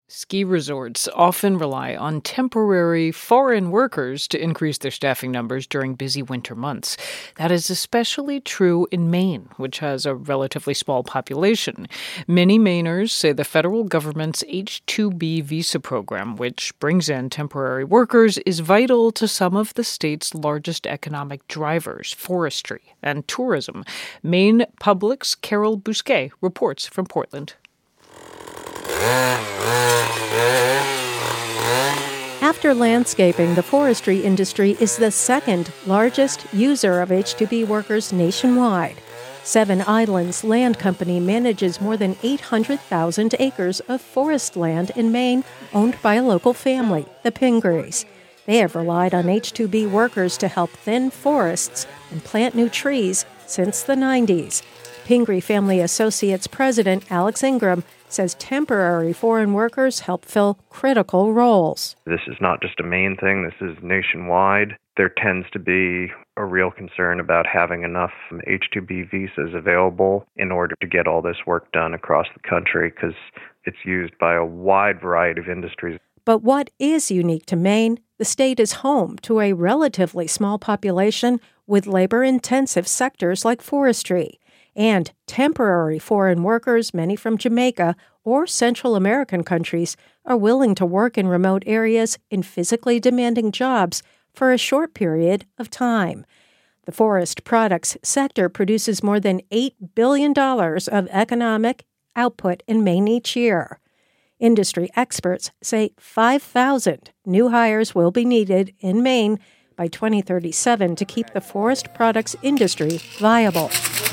Ski resorts often rely on temporary foreign workers to increase their staffing numbers during busy winter months. That is especially true in Maine, which has a relatively small population. Many Mainers say the federal government's H-2B visa program, which brings in temporary workers, is vital to some of the state's largest economic drivers, forestry and tourism. Maine Public's Carol Bousquet reports from Portland. After landscaping, the forestry industry is the second largest user of H-2B workers nationwide. Seven Islands Land Company manages more than 800,000 acres of forest land in Maine owned by a local family, the Pingreys. They have relied on H-2B workers to help thin forests and plant new trees since the 90s. Pingree Family Associates President Alex Ingram says temporary foreign workers help fill critical roles. This is not just a Maine thing, this is nationwide. There tends to be a real concern about having enough H-2B visas available in order to get all this work done across the country because it's used by a wide variety of industries. But what is unique to Maine? The state is home to a relatively small population with labor-intensive sectors like forestry. And temporary foreign workers, many from Jamaica or Central American countries, are willing to work in remote areas in physically demanding jobs for a short period of time. The forest products sector produces more than $8 billion of economic output in Maine each year. Industry experts say 5,000 new hires will be needed in Maine by 2037 to keep the forest products industry viable.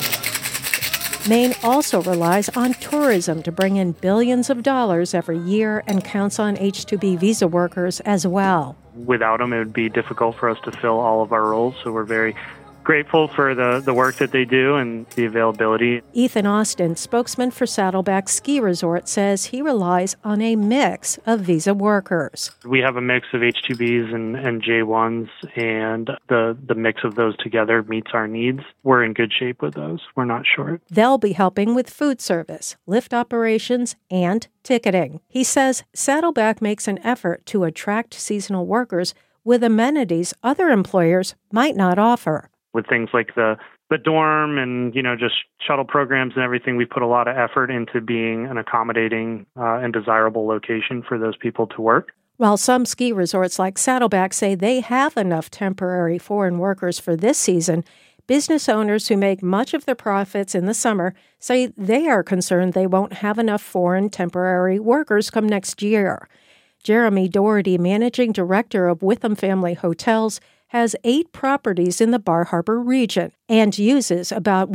Maine also relies on tourism to bring in billions of dollars every year and counts on H-2B visa workers as well. Without them, it would be difficult for us to fill all of our roles, so we're very grateful for the work that they do and the availability. Ethan Austin, spokesman for Saddleback Ski Resort, says he relies on a mix of visa workers. We have a mix of H-2Bs and J-1s, and the mix of those together meets our needs. We're in good shape with those. We're not short. They'll be helping with food service, lift operations, and ticketing. He says Saddleback makes an effort to attract seasonal workers with amenities other employers might not offer. With things like the dorm and, just shuttle programs and everything, we put a lot of effort into being an accommodating and desirable location for those people to work. While some ski resorts like Saddleback say they have enough temporary foreign workers for this season, business owners who make much of their profits in the summer say they are concerned they won't have enough foreign temporary workers come next year. Jeremy Doherty, managing director of Witham Family Hotels, has 8 properties in the Bar Harbor region and uses about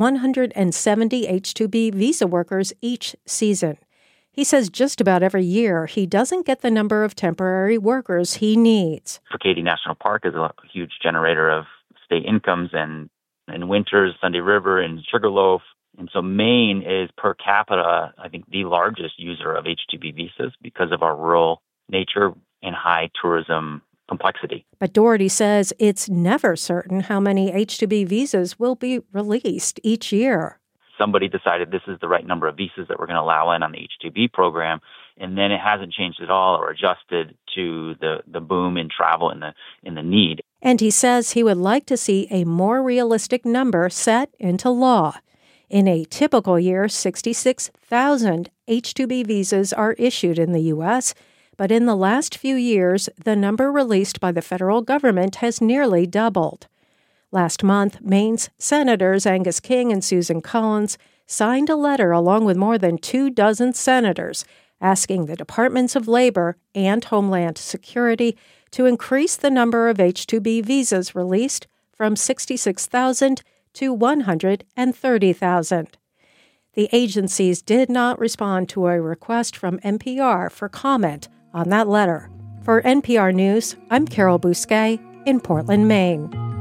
170 H-2B visa workers each season. He says just about every year he doesn't get the number of temporary workers he needs. Katy National Park is a huge generator of state incomes, and in winters, Sunday River and Sugarloaf. And so Maine is per capita, I think, the largest user of H-2B visas because of our rural nature and high tourism complexity. But Doherty says it's never certain how many H-2B visas will be released each year. Somebody decided this is the right number of visas that we're going to allow in on the H-2B program, and then it hasn't changed at all or adjusted to the boom in travel and the need. And he says he would like to see a more realistic number set into law. In a typical year, 66,000 H-2B visas are issued in the U.S., but in the last few years, the number released by the federal government has nearly doubled. Last month, Maine's Senators Angus King and Susan Collins signed a letter along with more than 24 senators asking the Departments of Labor and Homeland Security to increase the number of H-2B visas released from 66,000 to 130,000. The agencies did not respond to a request from NPR for comment on that letter. For NPR News, I'm Carol Bousquet in Portland, Maine.